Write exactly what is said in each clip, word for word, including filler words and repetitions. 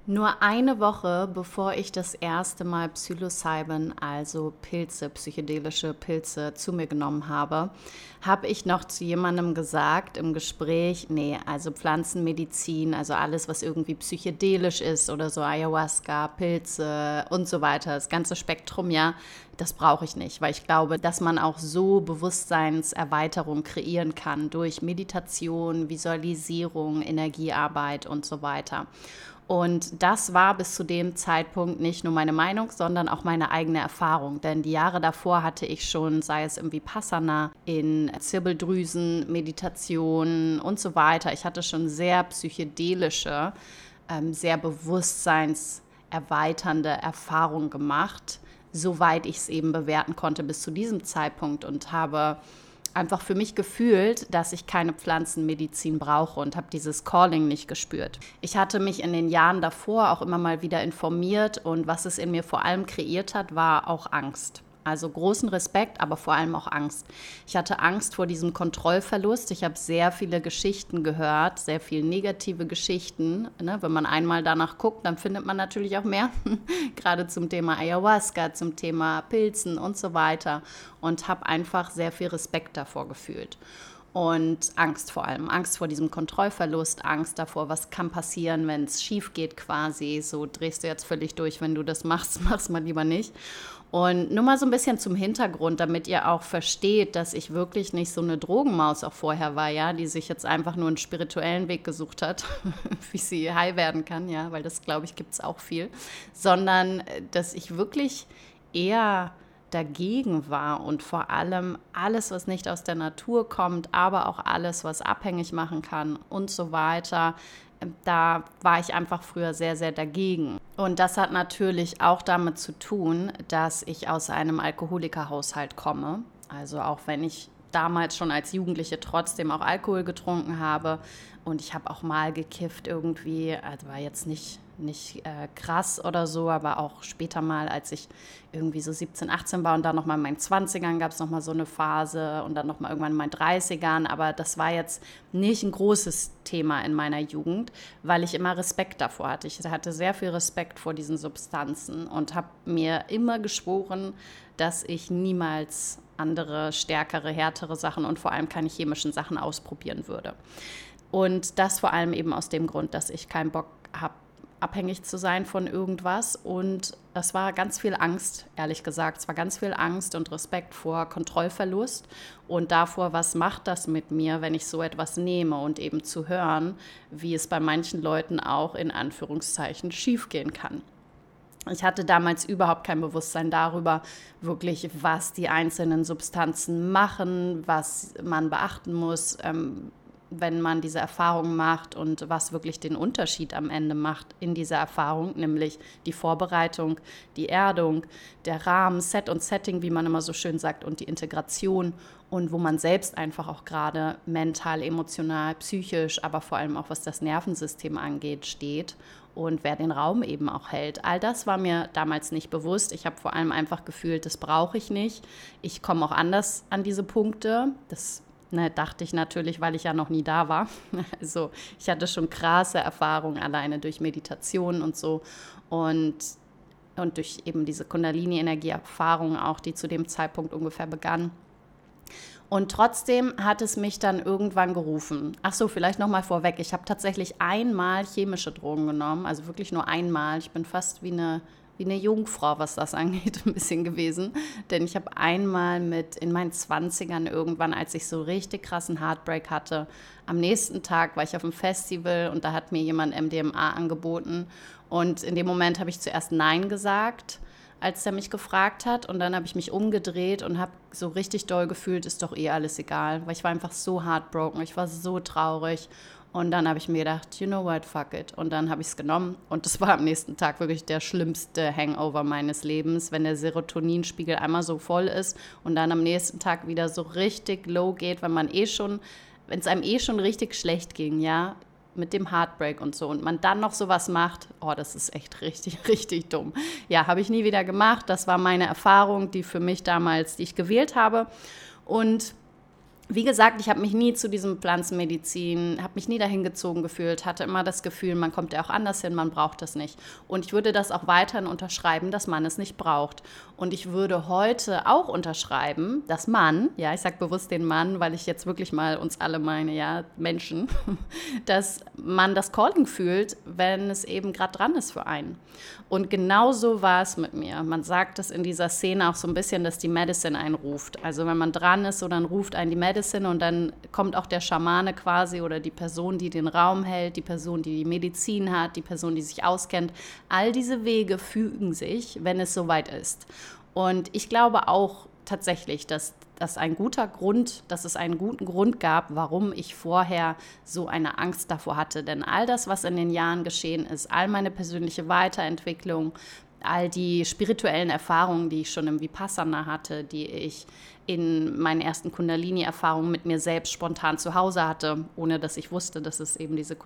Nur eine Woche, bevor ich das erste Mal Psilocybin, also Pilze, psychedelische Pilze, zu mir genommen habe, habe ich noch zu jemandem gesagt im Gespräch, nee, also Pflanzenmedizin, also alles, was irgendwie psychedelisch ist oder so Ayahuasca, Pilze und so weiter, das ganze Spektrum, ja, das brauche ich nicht, weil ich glaube, dass man auch so Bewusstseinserweiterung kreieren kann durch Meditation, Visualisierung, Energiearbeit und so weiter. Und das war bis zu dem Zeitpunkt nicht nur meine Meinung, sondern auch meine eigene Erfahrung. Denn die Jahre davor hatte ich schon, sei es im Vipassana, in Zirbeldrüsen, Meditation und so weiter. Ich hatte schon sehr psychedelische, ähm, sehr bewusstseinserweiternde Erfahrungen gemacht, soweit ich es eben bewerten konnte bis zu diesem Zeitpunkt und habe einfach für mich gefühlt, dass ich keine Pflanzenmedizin brauche und habe dieses Calling nicht gespürt. Ich hatte mich in den Jahren davor auch immer mal wieder informiert und was es in mir vor allem kreiert hat, war auch Angst. Also großen Respekt, aber vor allem auch Angst. Ich hatte Angst vor diesem Kontrollverlust. Ich habe sehr viele Geschichten gehört, sehr viele negative Geschichten. Ne? Wenn man einmal danach guckt, dann findet man natürlich auch mehr. Gerade zum Thema Ayahuasca, zum Thema Pilzen und so weiter. Und habe einfach sehr viel Respekt davor gefühlt. Und Angst vor allem, Angst vor diesem Kontrollverlust, Angst davor, was kann passieren, wenn es schief geht quasi. So drehst du jetzt völlig durch, wenn du das machst, mach's mal lieber nicht. Und nur mal so ein bisschen zum Hintergrund, damit ihr auch versteht, dass ich wirklich nicht so eine Drogenmaus auch vorher war, ja, die sich jetzt einfach nur einen spirituellen Weg gesucht hat, wie sie high werden kann, ja, weil das, glaube ich, gibt es auch viel, sondern dass ich wirklich eher dagegen war und vor allem alles, was nicht aus der Natur kommt, aber auch alles, was abhängig machen kann und so weiter. Da war ich einfach früher sehr, sehr dagegen. Und das hat natürlich auch damit zu tun, dass ich aus einem Alkoholikerhaushalt komme. Also auch wenn ich damals schon als Jugendliche trotzdem auch Alkohol getrunken habe und ich habe auch mal gekifft irgendwie, also war jetzt nicht, nicht äh, krass oder so, aber auch später mal, als ich irgendwie so siebzehn, achtzehn war und dann nochmal in meinen zwanzigern gab es nochmal so eine Phase und dann nochmal irgendwann in meinen dreißigern, aber das war jetzt nicht ein großes Thema in meiner Jugend, weil ich immer Respekt davor hatte. Ich hatte sehr viel Respekt vor diesen Substanzen und habe mir immer geschworen, dass ich niemals andere, stärkere, härtere Sachen und vor allem keine chemischen Sachen ausprobieren würde. Und das vor allem eben aus dem Grund, dass ich keinen Bock habe, abhängig zu sein von irgendwas. Und das war ganz viel Angst, ehrlich gesagt. Es war ganz viel Angst und Respekt vor Kontrollverlust und davor, was macht das mit mir, wenn ich so etwas nehme und eben zu hören, wie es bei manchen Leuten auch in Anführungszeichen schiefgehen kann. Ich hatte damals überhaupt kein Bewusstsein darüber, wirklich, was die einzelnen Substanzen machen, was man beachten muss, ähm, wenn man diese Erfahrung macht und was wirklich den Unterschied am Ende macht in dieser Erfahrung, nämlich die Vorbereitung, die Erdung, der Rahmen, Set und Setting, wie man immer so schön sagt, und die Integration und wo man selbst einfach auch gerade mental, emotional, psychisch, aber vor allem auch was das Nervensystem angeht, steht und wer den Raum eben auch hält. All das war mir damals nicht bewusst. Ich habe vor allem einfach gefühlt, das brauche ich nicht. Ich komme auch anders an diese Punkte. Das Ne, dachte ich natürlich, weil ich ja noch nie da war. Also ich hatte schon krasse Erfahrungen alleine durch Meditation und so und, und durch eben diese Kundalini-Energie-Erfahrung auch, die zu dem Zeitpunkt ungefähr begann. Und trotzdem hat es mich dann irgendwann gerufen. Ach so, vielleicht nochmal vorweg. Ich habe tatsächlich einmal chemische Drogen genommen, also wirklich nur einmal. Ich bin fast wie eine wie eine Jungfrau, was das angeht, ein bisschen gewesen. Denn ich habe einmal mit in meinen Zwanzigern irgendwann, als ich so richtig krassen Heartbreak hatte, am nächsten Tag war ich auf einem Festival und da hat mir jemand M D M A angeboten. Und in dem Moment habe ich zuerst Nein gesagt, als er mich gefragt hat. Und dann habe ich mich umgedreht und habe so richtig doll gefühlt, ist doch eh alles egal. Weil ich war einfach so heartbroken, ich war so traurig. Und dann habe ich mir gedacht, you know what, fuck it. Und dann habe ich es genommen. Und das war am nächsten Tag wirklich der schlimmste Hangover meines Lebens, wenn der Serotoninspiegel einmal so voll ist und dann am nächsten Tag wieder so richtig low geht, wenn man eh schon, wenn es einem eh schon richtig schlecht ging, ja, mit dem Heartbreak und so. Und man dann noch sowas macht, oh, das ist echt richtig, richtig dumm. Ja, habe ich nie wieder gemacht. Das war meine Erfahrung, die für mich damals, die ich gewählt habe. Und Wie gesagt, ich habe mich nie zu diesem Pflanzenmedizin, habe mich nie dahin gezogen gefühlt, hatte immer das Gefühl, man kommt ja auch anders hin, man braucht das nicht. Und ich würde das auch weiterhin unterschreiben, dass man es nicht braucht. Und ich würde heute auch unterschreiben, dass man, ja, ich sage bewusst den Mann, weil ich jetzt wirklich mal uns alle meine, ja, Menschen, dass man das Calling fühlt, wenn es eben gerade dran ist für einen. Und genauso war es mit mir. Man sagt es in dieser Szene auch so ein bisschen, dass die Medicine einen ruft. Also wenn man dran ist, so dann ruft einen die Medicine und dann kommt auch der Schamane quasi oder die Person, die den Raum hält, die Person, die die Medizin hat, die Person, die sich auskennt. All diese Wege fügen sich, wenn es soweit ist. Und ich glaube auch tatsächlich, dass das ein guter Grund, dass es einen guten Grund gab, warum ich vorher so eine Angst davor hatte. Denn all das, was in den Jahren geschehen ist, all meine persönliche Weiterentwicklung, all die spirituellen Erfahrungen, die ich schon im Vipassana hatte, die ich in meinen ersten Kundalini-Erfahrungen mit mir selbst spontan zu Hause hatte, ohne dass ich wusste, dass es eben diese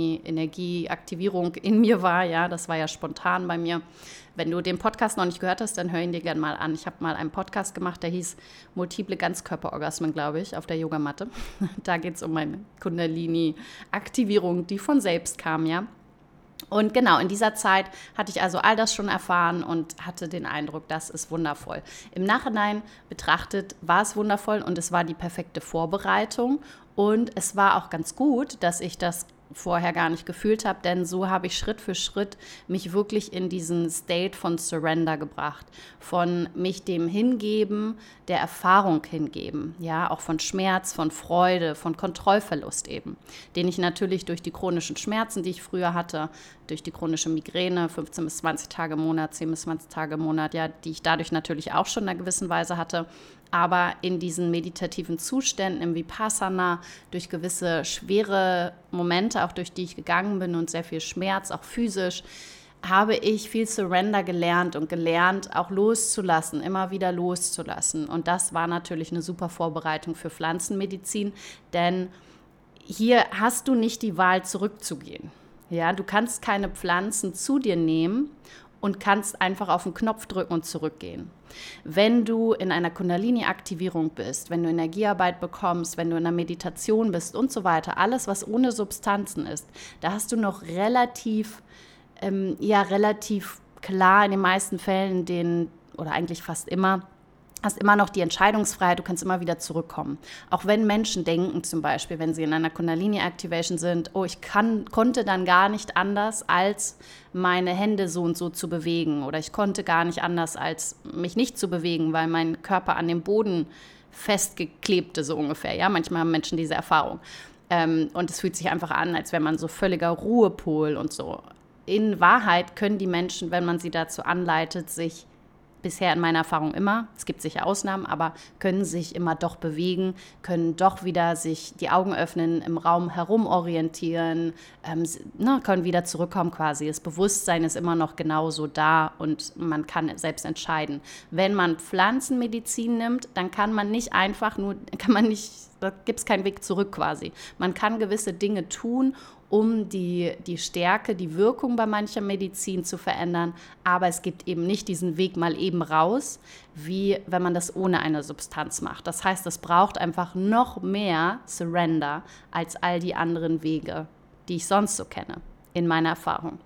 Kundalini-Energie-Aktivierung in mir war. Ja, das war ja spontan bei mir. Wenn du den Podcast noch nicht gehört hast, dann hör ihn dir gerne mal an. Ich habe mal einen Podcast gemacht, der hieß Multiple Ganzkörperorgasmen, glaube ich, auf der Yogamatte. Da geht es um meine Kundalini-Aktivierung, die von selbst kam, ja. Und genau, in dieser Zeit hatte ich also all das schon erfahren und hatte den Eindruck, das ist wundervoll. Im Nachhinein betrachtet war es wundervoll und es war die perfekte Vorbereitung. Und es war auch ganz gut, dass ich das vorher gar nicht gefühlt habe, denn so habe ich Schritt für Schritt mich wirklich in diesen State von Surrender gebracht, von mich dem Hingeben, der Erfahrung hingeben, ja, auch von Schmerz, von Freude, von Kontrollverlust eben, den ich natürlich durch die chronischen Schmerzen, die ich früher hatte, durch die chronische Migräne, fünfzehn bis zwanzig Tage im Monat, zehn bis zwanzig Tage im Monat, ja, die ich dadurch natürlich auch schon in einer gewissen Weise hatte, aber in diesen meditativen Zuständen, im Vipassana, durch gewisse schwere Momente, auch durch die ich gegangen bin und sehr viel Schmerz, auch physisch, habe ich viel Surrender gelernt und gelernt, auch loszulassen, immer wieder loszulassen. Und das war natürlich eine super Vorbereitung für Pflanzenmedizin, denn hier hast du nicht die Wahl, zurückzugehen. Ja, du kannst keine Pflanzen zu dir nehmen und kannst einfach auf den Knopf drücken und zurückgehen. Wenn du in einer Kundalini-Aktivierung bist, wenn du Energiearbeit bekommst, wenn du in einer Meditation bist und so weiter, alles, was ohne Substanzen ist, da hast du noch relativ, ähm, ja, relativ klar in den meisten Fällen den, oder eigentlich fast immer, hast immer noch die Entscheidungsfreiheit, du kannst immer wieder zurückkommen. Auch wenn Menschen denken zum Beispiel, wenn sie in einer Kundalini-Activation sind, oh, ich kann, konnte dann gar nicht anders, als meine Hände so und so zu bewegen. Oder ich konnte gar nicht anders, als mich nicht zu bewegen, weil mein Körper an dem Boden festgeklebte, so ungefähr. Ja, manchmal haben Menschen diese Erfahrung. Ähm, und es fühlt sich einfach an, als wäre man so völliger Ruhepol und so. In Wahrheit können die Menschen, wenn man sie dazu anleitet, sich bisher in meiner Erfahrung immer, es gibt sicher Ausnahmen, aber können sich immer doch bewegen, können doch wieder sich die Augen öffnen, im Raum herumorientieren, ähm, ne, können wieder zurückkommen quasi. Das Bewusstsein ist immer noch genauso da und man kann selbst entscheiden. Wenn man Pflanzenmedizin nimmt, dann kann man nicht einfach nur, kann man nicht, da gibt es keinen Weg zurück quasi. Man kann gewisse Dinge tun, um die, die Stärke, die Wirkung bei mancher Medizin zu verändern. Aber es gibt eben nicht diesen Weg mal eben raus, wie wenn man das ohne eine Substanz macht. Das heißt, es braucht einfach noch mehr Surrender als all die anderen Wege, die ich sonst so kenne, in meiner Erfahrung.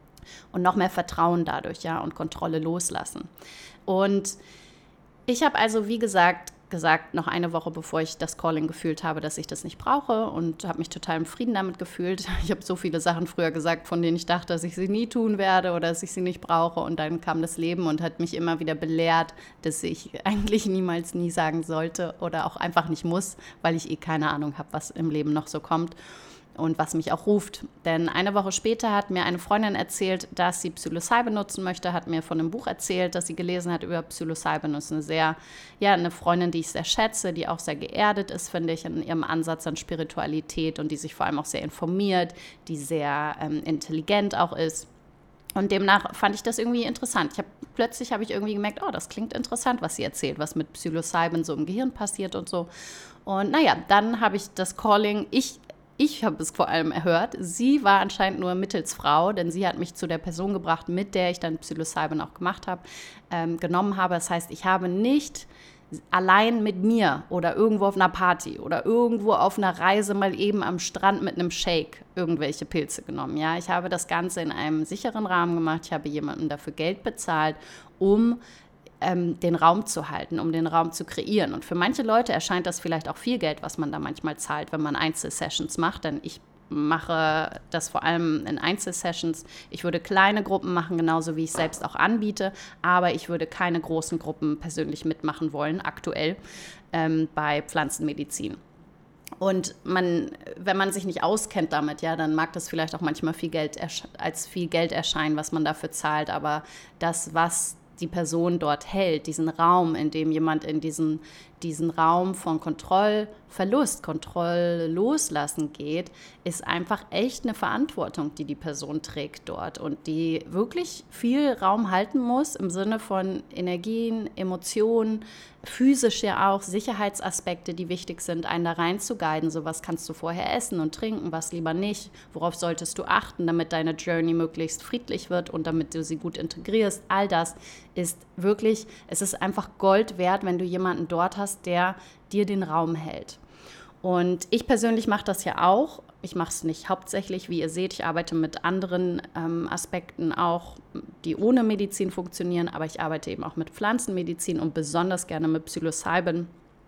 Und noch mehr Vertrauen dadurch, ja, und Kontrolle loslassen. Und ich habe also, wie gesagt, gesagt, noch eine Woche bevor ich das Calling gefühlt habe, dass ich das nicht brauche und habe mich total im Frieden damit gefühlt. Ich habe so viele Sachen früher gesagt, von denen ich dachte, dass ich sie nie tun werde oder dass ich sie nicht brauche und dann kam das Leben und hat mich immer wieder belehrt, dass ich eigentlich niemals nie sagen sollte oder auch einfach nicht muss, weil ich eh keine Ahnung habe, was im Leben noch so kommt und was mich auch ruft. Denn eine Woche später hat mir eine Freundin erzählt, dass sie Psilocybin nutzen möchte, hat mir von einem Buch erzählt, das sie gelesen hat über Psilocybin. Das ist eine sehr, ja, eine Freundin, die ich sehr schätze, die auch sehr geerdet ist, finde ich, in ihrem Ansatz an Spiritualität und die sich vor allem auch sehr informiert, die sehr ähm, intelligent auch ist. Und demnach fand ich das irgendwie interessant. Ich hab, plötzlich habe ich irgendwie gemerkt, oh, das klingt interessant, was sie erzählt, was mit Psilocybin so im Gehirn passiert und so. Und naja, dann habe ich das Calling, ich Ich habe es vor allem erhört. Sie war anscheinend nur Mittelsfrau, denn sie hat mich zu der Person gebracht, mit der ich dann Psilocybin auch gemacht habe, ähm, genommen habe. Das heißt, ich habe nicht allein mit mir oder irgendwo auf einer Party oder irgendwo auf einer Reise mal eben am Strand mit einem Shake irgendwelche Pilze genommen. Ja, ich habe das Ganze in einem sicheren Rahmen gemacht. Ich habe jemandem dafür Geld bezahlt, um ähm, den Raum zu halten, um den Raum zu kreieren. Und für manche Leute erscheint das vielleicht auch viel Geld, was man da manchmal zahlt, wenn man Einzelsessions macht, denn ich mache das vor allem in Einzelsessions. Ich würde kleine Gruppen machen, genauso wie ich selbst auch anbiete, aber ich würde keine großen Gruppen persönlich mitmachen wollen, aktuell ähm, bei Pflanzenmedizin. Und man, wenn man sich nicht auskennt damit, ja, dann mag das vielleicht auch manchmal viel Geld ersch- als viel Geld erscheinen, was man dafür zahlt, aber das, was die Person dort hält, diesen Raum, in dem jemand in diesen, diesen Raum von Kontrollverlust, Kontrollloslassen geht, ist einfach echt eine Verantwortung, die die Person trägt dort und die wirklich viel Raum halten muss im Sinne von Energien, Emotionen, physisch ja auch, Sicherheitsaspekte, die wichtig sind, einen da rein zu guiden. So, was kannst du vorher essen und trinken, was lieber nicht, worauf solltest du achten, damit deine Journey möglichst friedlich wird und damit du sie gut integrierst. All das ist wirklich, es ist einfach Gold wert, wenn du jemanden dort hast, der dir den Raum hält. Und ich persönlich mache das ja auch. Ich mache es nicht hauptsächlich, wie ihr seht. Ich arbeite mit anderen ähm, Aspekten auch, die ohne Medizin funktionieren, aber ich arbeite eben auch mit Pflanzenmedizin und besonders gerne mit Psilocybin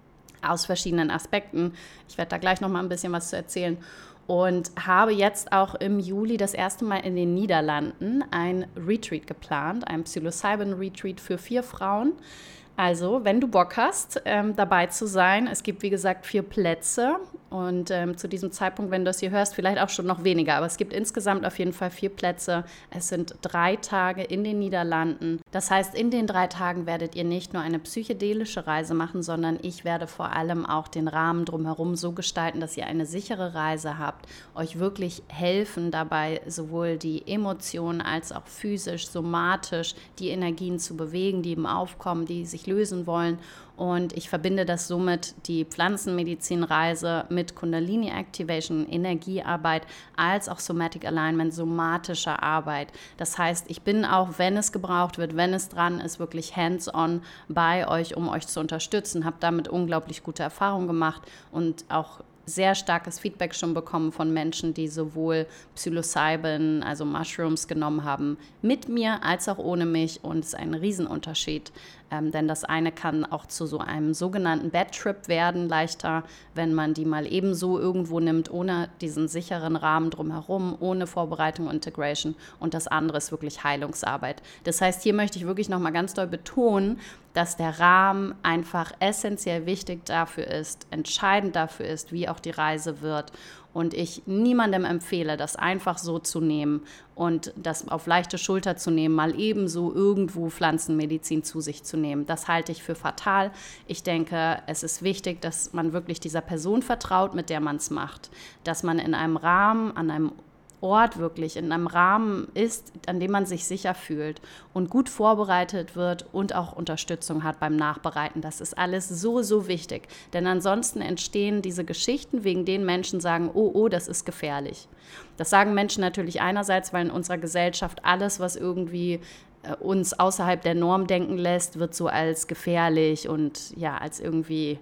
aus verschiedenen Aspekten. Ich werde da gleich noch mal ein bisschen was zu erzählen. Und habe jetzt auch im Juli das erste Mal in den Niederlanden ein Retreat geplant, ein Psilocybin-Retreat für vier Frauen. Also, wenn du Bock hast, ähm, dabei zu sein, es gibt wie gesagt vier Plätze und ähm, zu diesem Zeitpunkt, wenn du das hier hörst, vielleicht auch schon noch weniger, aber es gibt insgesamt auf jeden Fall vier Plätze. Es sind drei Tage in den Niederlanden. Das heißt, in den drei Tagen werdet ihr nicht nur eine psychedelische Reise machen, sondern ich werde vor allem auch den Rahmen drumherum so gestalten, dass ihr eine sichere Reise habt, euch wirklich helfen dabei, sowohl die Emotionen als auch physisch, somatisch die Energien zu bewegen, die eben aufkommen, die sich lösen wollen. Und ich verbinde das somit, die Pflanzenmedizinreise, mit Kundalini Activation, Energiearbeit, als auch Somatic Alignment, somatischer Arbeit. Das heißt, ich bin auch, wenn es gebraucht wird, wenn es dran ist, wirklich hands-on bei euch, um euch zu unterstützen. Habe damit unglaublich gute Erfahrungen gemacht und auch sehr starkes Feedback schon bekommen von Menschen, die sowohl Psilocybin, also Mushrooms, genommen haben mit mir als auch ohne mich. Und es ist ein Riesenunterschied, ähm, denn das eine kann auch zu so einem sogenannten Bad Trip werden, leichter, wenn man die mal ebenso irgendwo nimmt, ohne diesen sicheren Rahmen drumherum, ohne Vorbereitung und Integration. Und das andere ist wirklich Heilungsarbeit. Das heißt, hier möchte ich wirklich nochmal ganz doll betonen, dass der Rahmen einfach essentiell wichtig dafür ist, entscheidend dafür ist, wie auch die Reise wird. Und ich niemandem empfehle, das einfach so zu nehmen und das auf leichte Schulter zu nehmen, mal ebenso irgendwo Pflanzenmedizin zu sich zu nehmen. Das halte ich für fatal. Ich denke, es ist wichtig, dass man wirklich dieser Person vertraut, mit der man es macht. Dass man in einem Rahmen, an einem Ort wirklich in einem Rahmen ist, an dem man sich sicher fühlt und gut vorbereitet wird und auch Unterstützung hat beim Nachbereiten. Das ist alles so, so wichtig. Denn ansonsten entstehen diese Geschichten, wegen denen Menschen sagen, oh, oh, das ist gefährlich. Das sagen Menschen natürlich einerseits, weil in unserer Gesellschaft alles, was irgendwie äh, uns außerhalb der Norm denken lässt, wird so als gefährlich und ja, als irgendwie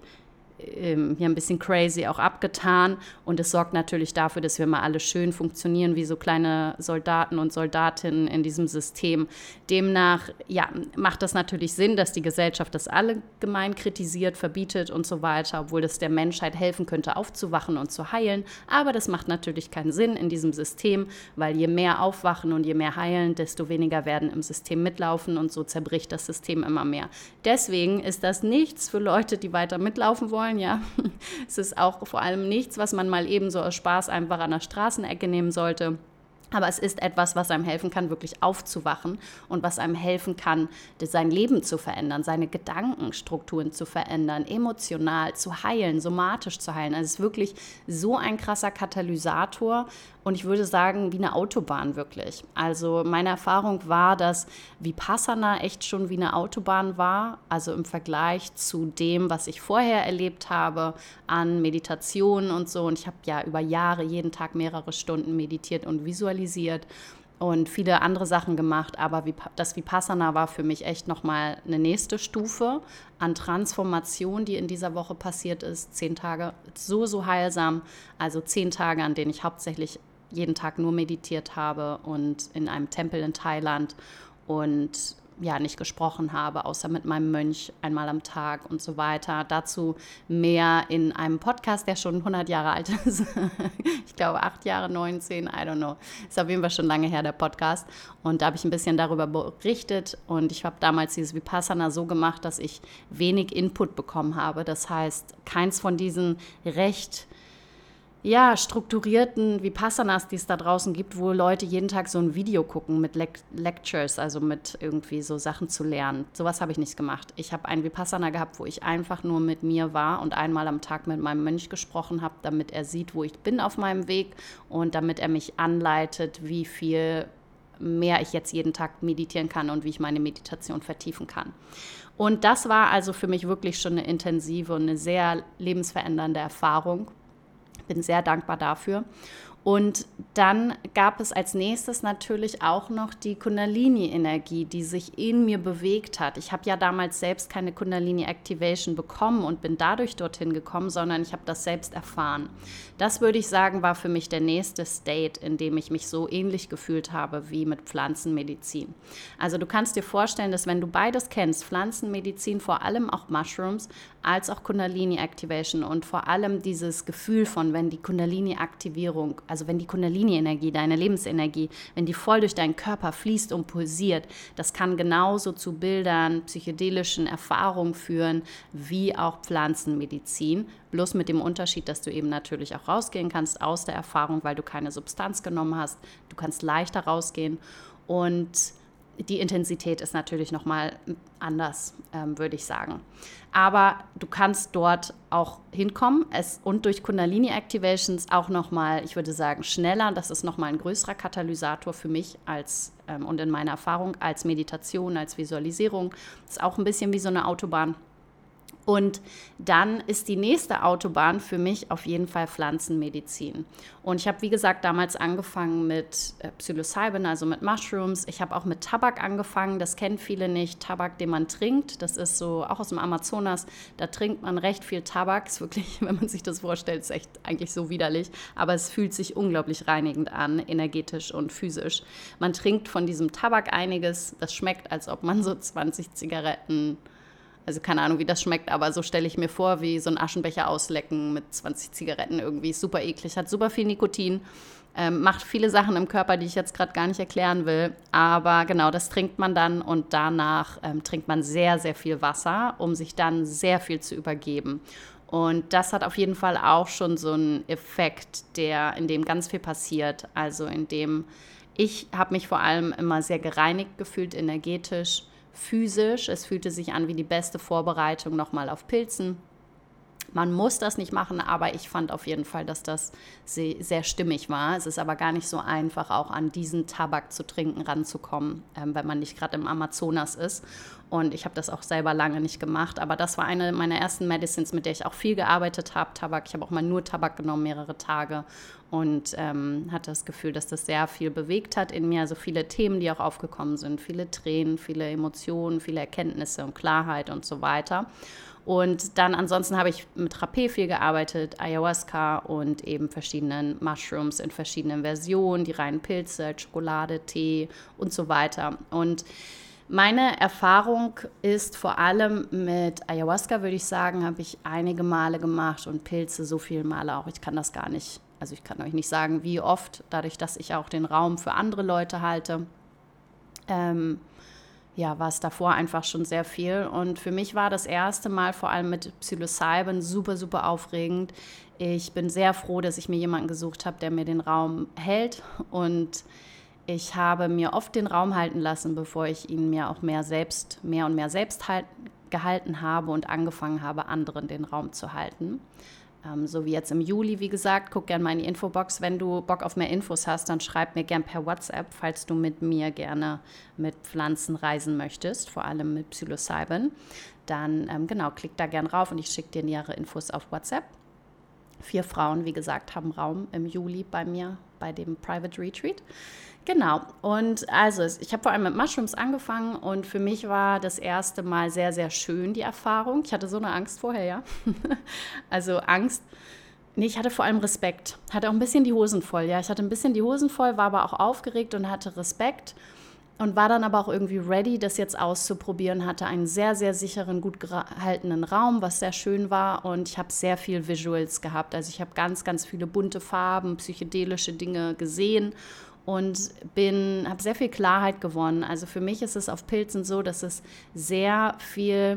hier ein bisschen crazy auch abgetan und es sorgt natürlich dafür, dass wir mal alle schön funktionieren wie so kleine Soldaten und Soldatinnen in diesem System. Demnach ja, macht das natürlich Sinn, dass die Gesellschaft das allgemein kritisiert, verbietet und so weiter, obwohl das der Menschheit helfen könnte, aufzuwachen und zu heilen. Aber das macht natürlich keinen Sinn in diesem System, weil je mehr aufwachen und je mehr heilen, desto weniger werden im System mitlaufen und so zerbricht das System immer mehr. Deswegen ist das nichts für Leute, die weiter mitlaufen wollen. Ja, es ist auch vor allem nichts, was man mal eben so aus Spaß einfach an der Straßenecke nehmen sollte. Aber es ist etwas, was einem helfen kann, wirklich aufzuwachen und was einem helfen kann, sein Leben zu verändern, seine Gedankenstrukturen zu verändern, emotional zu heilen, somatisch zu heilen. Also es ist wirklich so ein krasser Katalysator und ich würde sagen, wie eine Autobahn wirklich. Also meine Erfahrung war, dass Vipassana echt schon wie eine Autobahn war, also im Vergleich zu dem, was ich vorher erlebt habe an Meditationen und so. Und ich habe ja über Jahre jeden Tag mehrere Stunden meditiert und visualisiert. und viele andere Sachen gemacht, aber das Vipassana war für mich echt nochmal eine nächste Stufe an Transformation, die in dieser Woche passiert ist. Zehn Tage, so, so heilsam, also zehn Tage, an denen ich hauptsächlich jeden Tag nur meditiert habe und in einem Tempel in Thailand und ja, nicht gesprochen habe, außer mit meinem Mönch einmal am Tag und so weiter. Dazu mehr in einem Podcast, der schon hundert Jahre alt ist. Ich glaube acht Jahre, neunzehn, I don't know. Ist auf jeden Fall schon lange her, der Podcast. Und da habe ich ein bisschen darüber berichtet. Und ich habe damals dieses Vipassana so gemacht, dass ich wenig Input bekommen habe. Das heißt, keins von diesen recht ja, strukturierten Vipassanas, die es da draußen gibt, wo Leute jeden Tag so ein Video gucken mit Lect- Lectures, also mit irgendwie so Sachen zu lernen. Sowas habe ich nicht gemacht. Ich habe ein Vipassana gehabt, wo ich einfach nur mit mir war und einmal am Tag mit meinem Mönch gesprochen habe, damit er sieht, wo ich bin auf meinem Weg und damit er mich anleitet, wie viel mehr ich jetzt jeden Tag meditieren kann und wie ich meine Meditation vertiefen kann. Und das war also für mich wirklich schon eine intensive und eine sehr lebensverändernde Erfahrung. Bin sehr dankbar dafür. Und dann gab es als nächstes natürlich auch noch die Kundalini-Energie, die sich in mir bewegt hat. Ich habe ja damals selbst keine Kundalini-Activation bekommen und bin dadurch dorthin gekommen, sondern ich habe das selbst erfahren. Das würde ich sagen, war für mich der nächste State, in dem ich mich so ähnlich gefühlt habe wie mit Pflanzenmedizin. Also du kannst dir vorstellen, dass wenn du beides kennst, Pflanzenmedizin, vor allem auch Mushrooms, als auch Kundalini-Activation und vor allem dieses Gefühl von, wenn die Kundalini-Aktivierung, also wenn die Kundalini-Energie, deine Lebensenergie, wenn die voll durch deinen Körper fließt und pulsiert, das kann genauso zu Bildern, psychedelischen Erfahrungen führen, wie auch Pflanzenmedizin. Bloß mit dem Unterschied, dass du eben natürlich auch rausgehen kannst aus der Erfahrung, weil du keine Substanz genommen hast. Du kannst leichter rausgehen und die Intensität ist natürlich nochmal anders, ähm, würde ich sagen. Aber du kannst dort auch hinkommen es, und durch Kundalini-Activations auch nochmal, ich würde sagen, schneller. Das ist nochmal ein größerer Katalysator für mich als, ähm, und in meiner Erfahrung als Meditation, als Visualisierung. Das ist auch ein bisschen wie so eine Autobahn. Und dann ist die nächste Autobahn für mich auf jeden Fall Pflanzenmedizin. Und ich habe, wie gesagt, damals angefangen mit äh, Psilocybin, also mit Mushrooms. Ich habe auch mit Tabak angefangen, das kennen viele nicht. Tabak, den man trinkt, das ist so, auch aus dem Amazonas, da trinkt man recht viel Tabak. Ist wirklich, wenn man sich das vorstellt, ist echt eigentlich so widerlich. Aber es fühlt sich unglaublich reinigend an, energetisch und physisch. Man trinkt von diesem Tabak einiges, das schmeckt, als ob man so zwanzig Zigaretten... Also keine Ahnung, wie das schmeckt, aber so stelle ich mir vor, wie so ein Aschenbecher auslecken mit zwanzig Zigaretten irgendwie. Super eklig, hat super viel Nikotin, ähm, macht viele Sachen im Körper, die ich jetzt gerade gar nicht erklären will. Aber genau, das trinkt man dann und danach ähm, trinkt man sehr, sehr viel Wasser, um sich dann sehr viel zu übergeben. Und das hat auf jeden Fall auch schon so einen Effekt, der, in dem ganz viel passiert. Also in dem ich habe mich vor allem immer sehr gereinigt gefühlt, energetisch, physisch. Es fühlte sich an wie die beste Vorbereitung nochmal auf Pilzen. Man muss das nicht machen, aber ich fand auf jeden Fall, dass das sehr stimmig war. Es ist aber gar nicht so einfach, auch an diesen Tabak zu trinken ranzukommen, ähm, wenn man nicht gerade im Amazonas ist. Und ich habe das auch selber lange nicht gemacht, aber das war eine meiner ersten Medicines, mit der ich auch viel gearbeitet habe, Tabak. Ich habe auch mal nur Tabak genommen, mehrere Tage und ähm, hatte das Gefühl, dass das sehr viel bewegt hat in mir. Also viele Themen, die auch aufgekommen sind, viele Tränen, viele Emotionen, viele Erkenntnisse und Klarheit und so weiter. Und dann ansonsten habe ich mit Rapé viel gearbeitet, Ayahuasca und eben verschiedenen Mushrooms in verschiedenen Versionen, die reinen Pilze, Schokolade, Tee und so weiter. Und meine Erfahrung ist vor allem mit Ayahuasca, würde ich sagen, habe ich einige Male gemacht und Pilze so viele Male auch. Ich kann das gar nicht, also ich kann euch nicht sagen, wie oft, dadurch, dass ich auch den Raum für andere Leute halte. Ähm, ja, war es davor einfach schon sehr viel. Und für mich war das erste Mal vor allem mit Psilocybin super, super aufregend. Ich bin sehr froh, dass ich mir jemanden gesucht habe, der mir den Raum hält. Und ich habe mir oft den Raum halten lassen, bevor ich ihn mir auch mehr selbst, mehr und mehr selbst halt, gehalten habe und angefangen habe, anderen den Raum zu halten. Ähm, so wie jetzt im Juli, wie gesagt, guck gerne mal in die Infobox. Wenn du Bock auf mehr Infos hast, dann schreib mir gern per WhatsApp, falls du mit mir gerne mit Pflanzen reisen möchtest, vor allem mit Psilocybin. Dann ähm, genau, klick da gern rauf und ich schicke dir nähere Infos auf WhatsApp. Vier Frauen, wie gesagt, haben Raum im Juli bei mir, bei dem Private Retreat. Genau, und also ich habe vor allem mit Mushrooms angefangen und für mich war das erste Mal sehr, sehr schön die Erfahrung. Ich hatte so eine Angst vorher, ja. Also Angst, nee, ich hatte vor allem Respekt, hatte auch ein bisschen die Hosen voll, ja. Ich hatte ein bisschen die Hosen voll, war aber auch aufgeregt und hatte Respekt und war dann aber auch irgendwie ready, das jetzt auszuprobieren, hatte einen sehr, sehr sicheren, gut gehaltenen Raum, was sehr schön war und ich habe sehr viel Visuals gehabt. Also ich habe ganz, ganz viele bunte Farben, psychedelische Dinge gesehen und bin, habe sehr viel Klarheit gewonnen. Also für mich ist es auf Pilzen so, dass es sehr viel,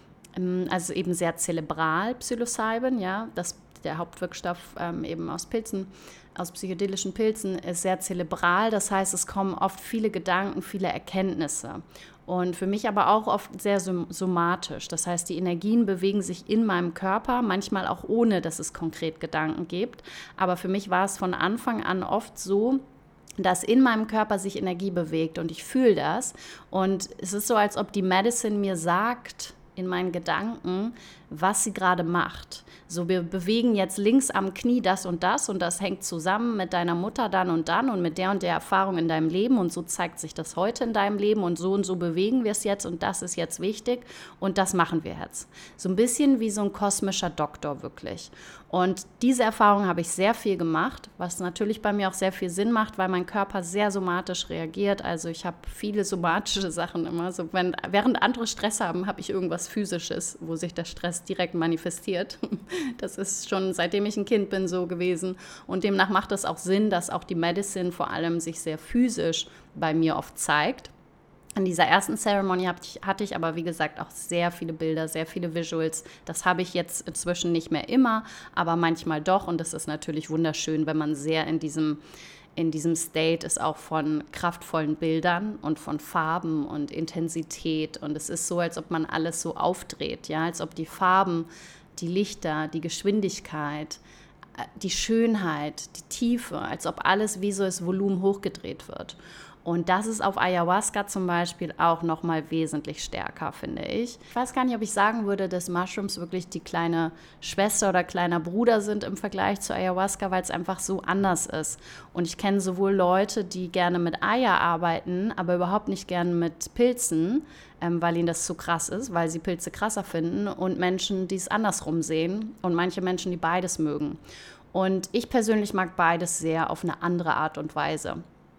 also eben sehr zelebral Psilocybin, ja, das, der Hauptwirkstoff ähm, eben aus Pilzen, aus psychedelischen Pilzen ist sehr zelebral. Das heißt, es kommen oft viele Gedanken, viele Erkenntnisse. Und für mich aber auch oft sehr somatisch. Das heißt, die Energien bewegen sich in meinem Körper, manchmal auch ohne, dass es konkret Gedanken gibt. Aber für mich war es von Anfang an oft so, dass in meinem Körper sich Energie bewegt und ich fühle das. Und es ist so, als ob die Medicine mir sagt in meinen Gedanken, was sie gerade macht. So, wir bewegen jetzt links am Knie das und das und das hängt zusammen mit deiner Mutter dann und dann und mit der und der Erfahrung in deinem Leben und so zeigt sich das heute in deinem Leben und so und so bewegen wir es jetzt und das ist jetzt wichtig und das machen wir jetzt. So ein bisschen wie so ein kosmischer Doktor wirklich. Und diese Erfahrung habe ich sehr viel gemacht, was natürlich bei mir auch sehr viel Sinn macht, weil mein Körper sehr somatisch reagiert. Also ich habe viele somatische Sachen immer. So wenn, während andere Stress haben, habe ich irgendwas Physisches, wo sich der Stress direkt manifestiert. Das ist schon seitdem ich ein Kind bin so gewesen. Und demnach macht es auch Sinn, dass auch die Medicine vor allem sich sehr physisch bei mir oft zeigt. In dieser ersten Ceremony hatte ich aber, wie gesagt, auch sehr viele Bilder, sehr viele Visuals. Das habe ich jetzt inzwischen nicht mehr immer, aber manchmal doch. Und das ist natürlich wunderschön, wenn man sehr in diesem, in diesem State ist, auch von kraftvollen Bildern und von Farben und Intensität. Und es ist so, als ob man alles so aufdreht, ja, als ob die Farben, die Lichter, die Geschwindigkeit, die Schönheit, die Tiefe, als ob alles wie so das Volumen hochgedreht wird. Und das ist auf Ayahuasca zum Beispiel auch nochmal wesentlich stärker, finde ich. Ich weiß gar nicht, ob ich sagen würde, dass Mushrooms wirklich die kleine Schwester oder kleiner Bruder sind im Vergleich zu Ayahuasca, weil es einfach so anders ist. Und ich kenne sowohl Leute, die gerne mit Aya arbeiten, aber überhaupt nicht gerne mit Pilzen, ähm, weil ihnen das zu krass ist, weil sie Pilze krasser finden, und Menschen, die es andersrum sehen und manche Menschen, die beides mögen. Und ich persönlich mag beides sehr auf eine andere Art und Weise.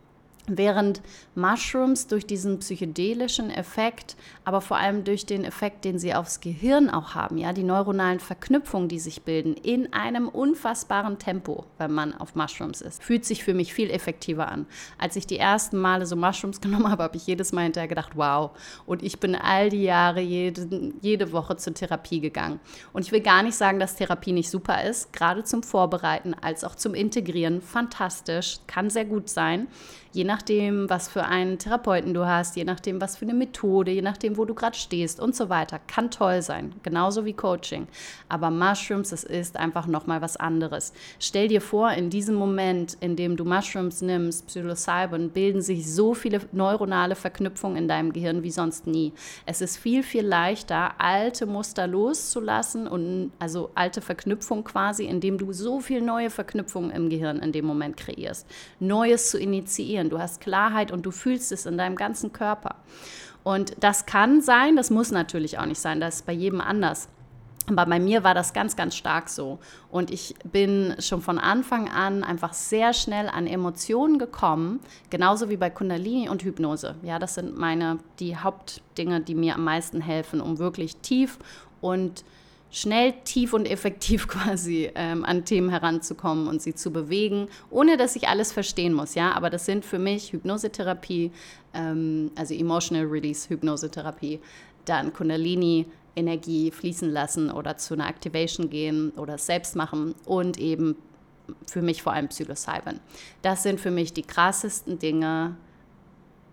Während Mushrooms durch diesen psychedelischen Effekt, aber vor allem durch den Effekt, den sie aufs Gehirn auch haben, ja, die neuronalen Verknüpfungen, die sich bilden, in einem unfassbaren Tempo, wenn man auf Mushrooms ist, fühlt sich für mich viel effektiver an. Als ich die ersten Male so Mushrooms genommen habe, habe ich jedes Mal hinterher gedacht, wow. Und ich bin all die Jahre jede, jede Woche zur Therapie gegangen. Und ich will gar nicht sagen, dass Therapie nicht super ist, gerade zum Vorbereiten als auch zum Integrieren. Fantastisch, kann sehr gut sein. Je nachdem, was für einen Therapeuten du hast, je nachdem, was für eine Methode, je nachdem, wo du gerade stehst und so weiter. Kann toll sein, genauso wie Coaching. Aber Mushrooms, das ist einfach nochmal was anderes. Stell dir vor, in diesem Moment, in dem du Mushrooms nimmst, Psilocybin, bilden sich so viele neuronale Verknüpfungen in deinem Gehirn wie sonst nie. Es ist viel, viel leichter, alte Muster loszulassen und also alte Verknüpfungen quasi, indem du so viele neue Verknüpfungen im Gehirn in dem Moment kreierst. Neues zu initiieren. Du hast Klarheit und du fühlst es in deinem ganzen Körper. Und das kann sein, das muss natürlich auch nicht sein, das ist bei jedem anders. Aber bei mir war das ganz, ganz stark so. Und ich bin schon von Anfang an einfach sehr schnell an Emotionen gekommen, genauso wie bei Kundalini und Hypnose. Ja, das sind meine, die Hauptdinge, die mir am meisten helfen, um wirklich tief und schnell, tief und effektiv quasi ähm, an Themen heranzukommen und sie zu bewegen, ohne dass ich alles verstehen muss, ja, aber das sind für mich Hypnosetherapie, ähm, also Emotional Release Hypnosetherapie, dann Kundalini, Energie fließen lassen oder zu einer Activation gehen oder es selbst machen und eben für mich vor allem Psilocybin. Das sind für mich die krassesten Dinge,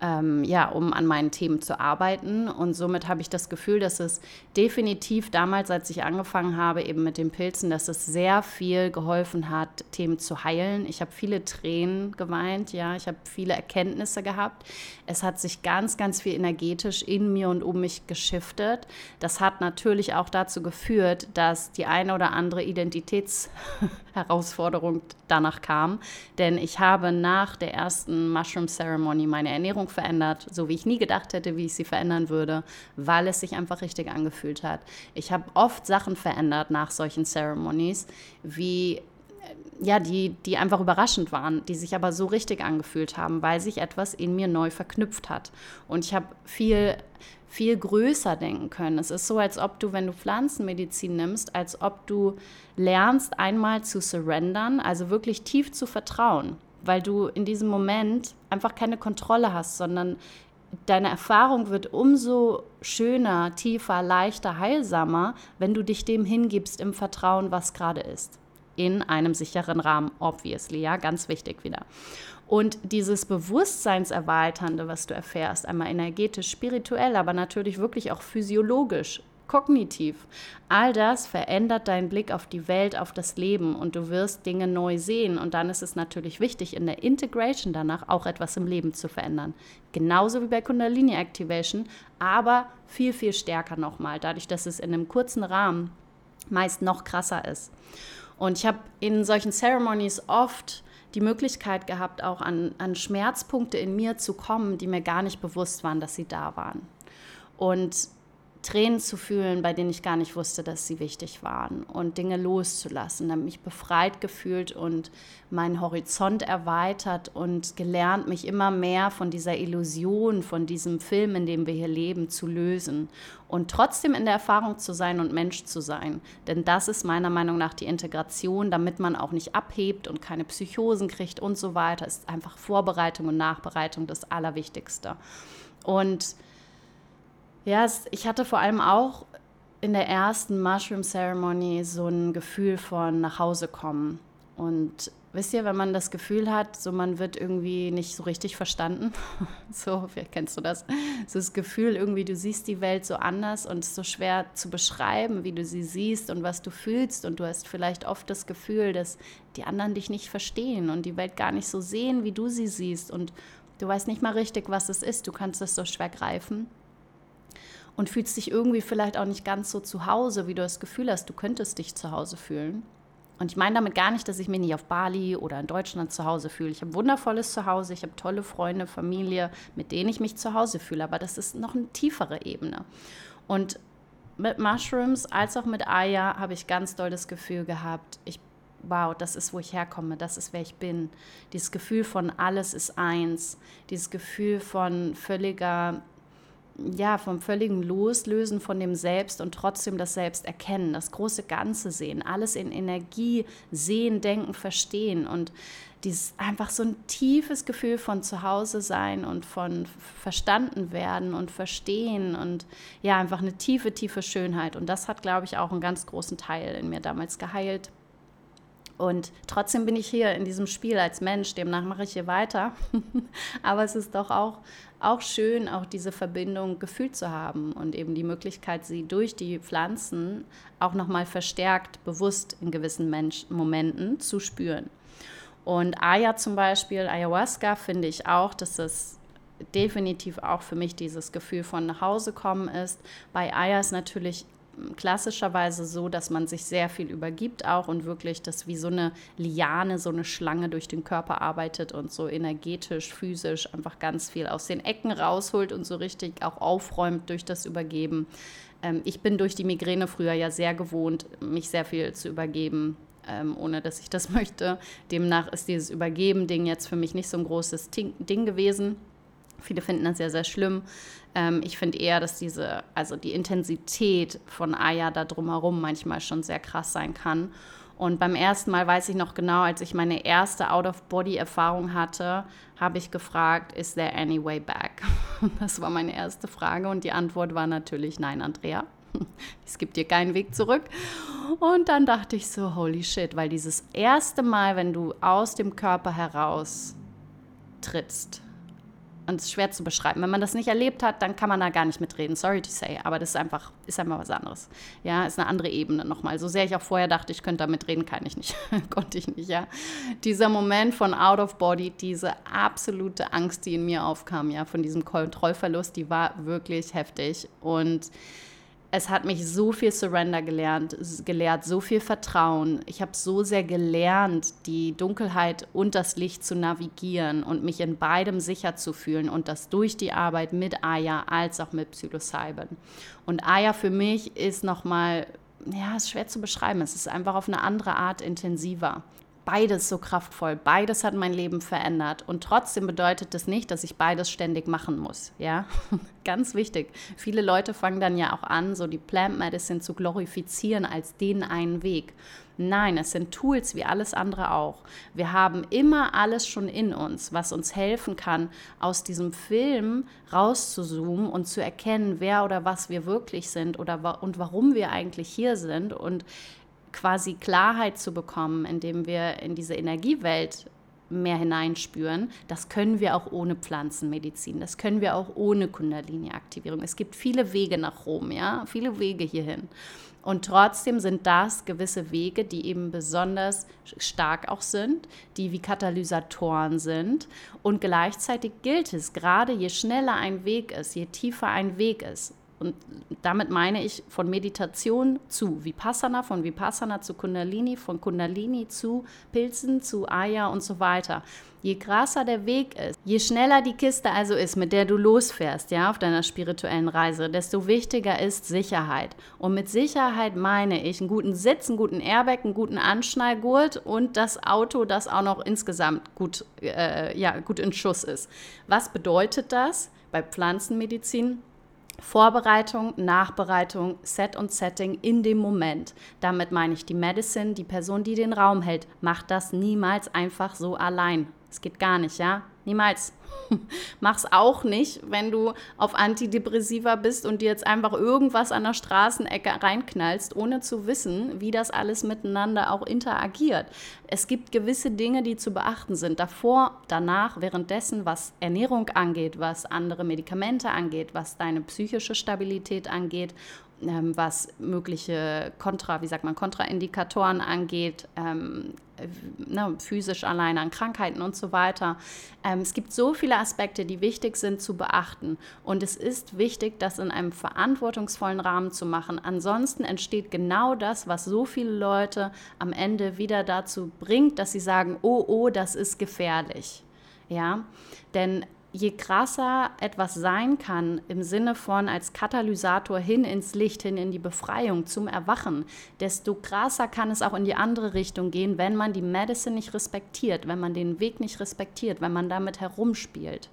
ähm, ja, um an meinen Themen zu arbeiten. Und somit habe ich das Gefühl, dass es definitiv damals, als ich angefangen habe, eben mit den Pilzen, dass es sehr viel geholfen hat, Themen zu heilen. Ich habe viele Tränen geweint, ja, ich habe viele Erkenntnisse gehabt. Es hat sich ganz, ganz viel energetisch in mir und um mich geschiftet. Das hat natürlich auch dazu geführt, dass die eine oder andere Identitätsherausforderung danach kam. Denn ich habe nach der ersten Mushroom Ceremony meine Ernährung verändert, so wie ich nie gedacht hätte, wie ich sie verändern würde, weil es sich einfach richtig angefühlt hat. Ich habe oft Sachen verändert nach solchen Ceremonies, wie ja, die, die einfach überraschend waren, die sich aber so richtig angefühlt haben, weil sich etwas in mir neu verknüpft hat. Und ich habe viel, viel größer denken können. Es ist so, als ob du, wenn du Pflanzenmedizin nimmst, als ob du lernst, einmal zu surrendern, also wirklich tief zu vertrauen, weil du in diesem Moment einfach keine Kontrolle hast, sondern deine Erfahrung wird umso schöner, tiefer, leichter, heilsamer, wenn du dich dem hingibst im Vertrauen, was gerade ist. In einem sicheren Rahmen, obviously, ja, ganz wichtig wieder. Und dieses Bewusstseinserweiternde, was du erfährst, einmal energetisch, spirituell, aber natürlich wirklich auch physiologisch, kognitiv, all das verändert deinen Blick auf die Welt, auf das Leben und du wirst Dinge neu sehen. Und dann ist es natürlich wichtig, in der Integration danach auch etwas im Leben zu verändern. Genauso wie bei Kundalini Activation, aber viel, viel stärker nochmal, dadurch, dass es in einem kurzen Rahmen meist noch krasser ist. Und ich habe in solchen Ceremonies oft die Möglichkeit gehabt, auch an, an Schmerzpunkte in mir zu kommen, die mir gar nicht bewusst waren, dass sie da waren. Und Tränen zu fühlen, bei denen ich gar nicht wusste, dass sie wichtig waren. Und Dinge loszulassen. Habe mich befreit gefühlt und meinen Horizont erweitert und gelernt, mich immer mehr von dieser Illusion, von diesem Film, in dem wir hier leben, zu lösen. Und trotzdem in der Erfahrung zu sein und Mensch zu sein. Denn das ist meiner Meinung nach die Integration, damit man auch nicht abhebt und keine Psychosen kriegt und so weiter. Ist einfach Vorbereitung und Nachbereitung das Allerwichtigste. Und ja, ich hatte vor allem auch in der ersten Mushroom Ceremony so ein Gefühl von nach Hause kommen. Und wisst ihr, wenn man das Gefühl hat, so man wird irgendwie nicht so richtig verstanden, so, vielleicht kennst du das, so das Gefühl irgendwie, du siehst die Welt so anders und es ist so schwer zu beschreiben, wie du sie siehst und was du fühlst und du hast vielleicht oft das Gefühl, dass die anderen dich nicht verstehen und die Welt gar nicht so sehen, wie du sie siehst und du weißt nicht mal richtig, was es ist, du kannst es so schwer greifen. Und fühlst dich irgendwie vielleicht auch nicht ganz so zu Hause, wie du das Gefühl hast, du könntest dich zu Hause fühlen. Und ich meine damit gar nicht, dass ich mich nicht auf Bali oder in Deutschland zu Hause fühle. Ich habe wundervolles Zuhause, ich habe tolle Freunde, Familie, mit denen ich mich zu Hause fühle. Aber das ist noch eine tiefere Ebene. Und mit Mushrooms als auch mit Aya habe ich ganz doll das Gefühl gehabt, ich, wow, das ist, wo ich herkomme, das ist, wer ich bin. Dieses Gefühl von alles ist eins, dieses Gefühl von völliger ja, vom völligen Loslösen von dem Selbst und trotzdem das Selbst erkennen, das große Ganze sehen, alles in Energie sehen, denken, verstehen und dieses einfach so ein tiefes Gefühl von Zuhause sein und von verstanden werden und verstehen und ja, einfach eine tiefe, tiefe Schönheit und das hat, glaube ich, auch einen ganz großen Teil in mir damals geheilt. Und trotzdem bin ich hier in diesem Spiel als Mensch, demnach mache ich hier weiter. Aber es ist doch auch, auch schön, auch diese Verbindung gefühlt zu haben und eben die Möglichkeit, sie durch die Pflanzen auch nochmal verstärkt, bewusst in gewissen Mensch- Momenten zu spüren. Und Aya zum Beispiel, Ayahuasca, finde ich auch, dass das definitiv auch für mich dieses Gefühl von nach Hause kommen ist. Bei Aya ist natürlich klassischerweise so, dass man sich sehr viel übergibt auch und wirklich das wie so eine Liane, so eine Schlange durch den Körper arbeitet und so energetisch, physisch einfach ganz viel aus den Ecken rausholt und so richtig auch aufräumt durch das Übergeben. Ähm, ich bin durch die Migräne früher ja sehr gewohnt, mich sehr viel zu übergeben, ähm, ohne dass ich das möchte. Demnach ist dieses Übergeben-Ding jetzt für mich nicht so ein großes Ding gewesen. Viele finden das ja sehr schlimm. Ähm, ich finde eher, dass diese, also die Intensität von Aya da drumherum manchmal schon sehr krass sein kann. Und beim ersten Mal weiß ich noch genau, als ich meine erste Out-of-Body-Erfahrung hatte, habe ich gefragt, is there any way back? Das war meine erste Frage und die Antwort war natürlich nein, Andrea. Es gibt dir keinen Weg zurück. Und dann dachte ich so, holy shit, weil dieses erste Mal, wenn du aus dem Körper heraus trittst, Und es ist schwer zu beschreiben. Wenn man das nicht erlebt hat, dann kann man da gar nicht mitreden. Sorry to say, aber das ist einfach, ist einfach was anderes. Ja, ist eine andere Ebene nochmal. So sehr ich auch vorher dachte, ich könnte da mitreden, kann ich nicht. Konnte ich nicht, ja. Dieser Moment von out of body, diese absolute Angst, die in mir aufkam, ja, von diesem Kontrollverlust, die war wirklich heftig. Und es hat mich so viel Surrender gelernt, gelehrt, so viel Vertrauen. Ich habe so sehr gelernt, die Dunkelheit und das Licht zu navigieren und mich in beidem sicher zu fühlen und das durch die Arbeit mit Aya als auch mit Psilocybin. Und Aya für mich ist nochmal, ja, ist schwer zu beschreiben, es ist einfach auf eine andere Art intensiver. Beides so kraftvoll, beides hat mein Leben verändert und trotzdem bedeutet das nicht, dass ich beides ständig machen muss, ja, ganz wichtig. Viele Leute fangen dann ja auch an, so die Plant Medicine zu glorifizieren als den einen Weg. Nein, es sind Tools wie alles andere auch. Wir haben immer alles schon in uns, was uns helfen kann, aus diesem Film rauszuzoomen und zu erkennen, wer oder was wir wirklich sind oder wa- und warum wir eigentlich hier sind und quasi Klarheit zu bekommen, indem wir in diese Energiewelt mehr hineinspüren. Das können wir auch ohne Pflanzenmedizin, das können wir auch ohne Kundalini-Aktivierung. Es gibt viele Wege nach Rom, ja, viele Wege hierhin. Und trotzdem sind das gewisse Wege, die eben besonders stark auch sind, die wie Katalysatoren sind. Und gleichzeitig gilt es, gerade je schneller ein Weg ist, je tiefer ein Weg ist, und damit meine ich von Meditation zu Vipassana, von Vipassana zu Kundalini, von Kundalini zu Pilzen, zu Aya und so weiter. Je krasser der Weg ist, je schneller die Kiste also ist, mit der du losfährst, ja, auf deiner spirituellen Reise, desto wichtiger ist Sicherheit. Und mit Sicherheit meine ich einen guten Sitz, einen guten Airbag, einen guten Anschnallgurt und das Auto, das auch noch insgesamt gut, äh, ja, gut in Schuss ist. Was bedeutet das bei Pflanzenmedizin? Vorbereitung, Nachbereitung, Set und Setting in dem Moment. Damit meine ich die Medicine, die Person, die den Raum hält, macht das niemals einfach so allein. Es geht gar nicht, ja? Niemals. Mach's auch nicht, wenn du auf Antidepressiva bist und dir jetzt einfach irgendwas an der Straßenecke reinknallst, ohne zu wissen, wie das alles miteinander auch interagiert. Es gibt gewisse Dinge, die zu beachten sind. Davor, danach, währenddessen, was Ernährung angeht, was andere Medikamente angeht, was deine psychische Stabilität angeht, ähm, was mögliche Kontra, wie sagt man, Kontraindikatoren angeht, ähm, ne, physisch alleine an Krankheiten und so weiter. Ähm, es gibt so viele Aspekte, die wichtig sind zu beachten. Und es ist wichtig, das in einem verantwortungsvollen Rahmen zu machen. Ansonsten entsteht genau das, was so viele Leute am Ende wieder dazu bringt, dass sie sagen, oh, oh, das ist gefährlich. Ja, denn je krasser etwas sein kann, im Sinne von als Katalysator hin ins Licht, hin in die Befreiung, zum Erwachen, desto krasser kann es auch in die andere Richtung gehen, wenn man die Medicine nicht respektiert, wenn man den Weg nicht respektiert, wenn man damit herumspielt.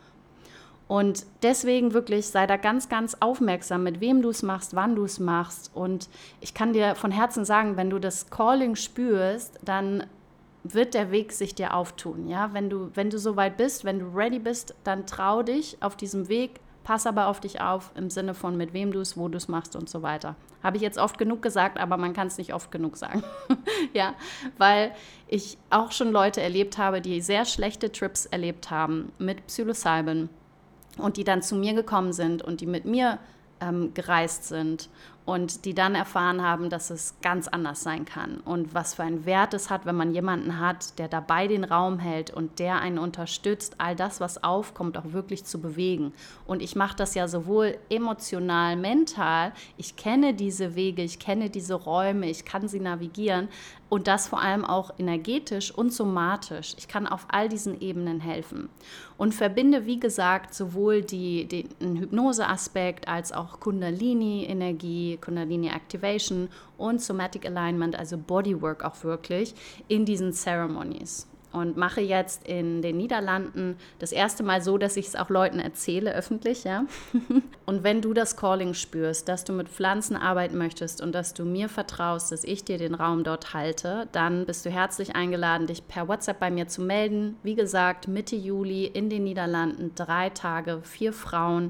Und deswegen wirklich sei da ganz, ganz aufmerksam, mit wem du es machst, wann du es machst. Und ich kann dir von Herzen sagen, wenn du das Calling spürst, dann wird der Weg sich dir auftun. Ja? Wenn du, wenn du soweit bist, wenn du ready bist, dann trau dich auf diesem Weg, pass aber auf dich auf, im Sinne von mit wem du es, wo du es machst und so weiter. Habe ich jetzt oft genug gesagt, aber man kann es nicht oft genug sagen. Ja, weil ich auch schon Leute erlebt habe, die sehr schlechte Trips erlebt haben mit Psilocybin und die dann zu mir gekommen sind und die mit mir ähm, gereist sind und die dann erfahren haben, dass es ganz anders sein kann und was für einen Wert es hat, wenn man jemanden hat, der dabei den Raum hält und der einen unterstützt, all das, was aufkommt, auch wirklich zu bewegen. Und ich mache das ja sowohl emotional, mental, ich kenne diese Wege, ich kenne diese Räume, ich kann sie navigieren und das vor allem auch energetisch und somatisch. Ich kann auf all diesen Ebenen helfen und verbinde, wie gesagt, sowohl die, den Hypnose-Aspekt als auch Kundalini-Energie, Kundalini Activation und Somatic Alignment, also Bodywork auch wirklich, in diesen Ceremonies. Und mache jetzt in den Niederlanden das erste Mal so, dass ich es auch Leuten erzähle, öffentlich, ja. Und wenn du das Calling spürst, dass du mit Pflanzen arbeiten möchtest und dass du mir vertraust, dass ich dir den Raum dort halte, dann bist du herzlich eingeladen, dich per WhatsApp bei mir zu melden. Wie gesagt, Mitte Juli in den Niederlanden, drei Tage, vier Frauen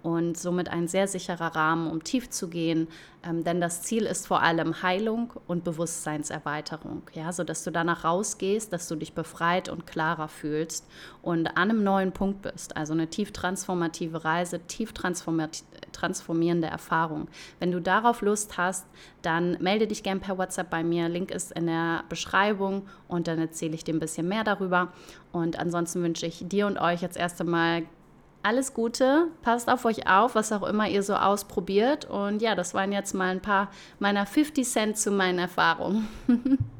und somit ein sehr sicherer Rahmen, um tief zu gehen, ähm, denn das Ziel ist vor allem Heilung und Bewusstseinserweiterung, ja, sodass du danach rausgehst, dass du dich befreit und klarer fühlst und an einem neuen Punkt bist, also eine tief transformative Reise, tief transformierende Erfahrung. Wenn du darauf Lust hast, dann melde dich gern per WhatsApp bei mir, Link ist in der Beschreibung und dann erzähle ich dir ein bisschen mehr darüber und ansonsten wünsche ich dir und euch jetzt erst einmal alles Gute, passt auf euch auf, was auch immer ihr so ausprobiert. Und ja, das waren jetzt mal ein paar meiner fünfzig Cent zu meinen Erfahrungen.